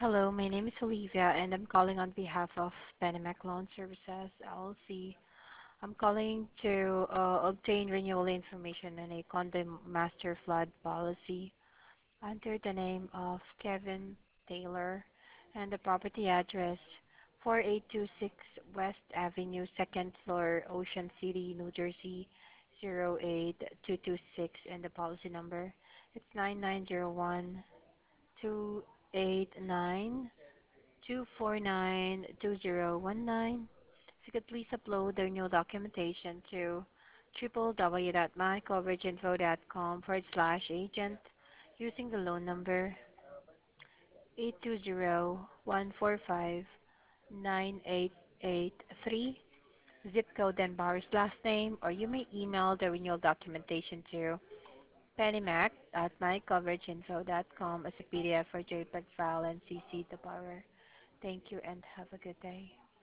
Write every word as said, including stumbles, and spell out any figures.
Hello, my name is Olivia and I'm calling on behalf of Penamac Loan Services, L L C. I'm calling to uh, obtain renewal information on a condo master flood policy under the name of Kevin Taylor and the property address four eight two six West Avenue, second floor, Ocean City, New Jersey zero eight two two six, and the policy number it's nine nine zero one two eight nine two four nine two zero one nine. If you could please upload the renewal documentation to www.mycoverageinfo.com forward slash agent using the loan number eight two zero one four five nine eight eight three, zip code and borrower's last name, or you may email the renewal documentation to pennymac at mycoverageinfo.com as a P D F or JPEG file and C C the borrower. Thank you and have a good day.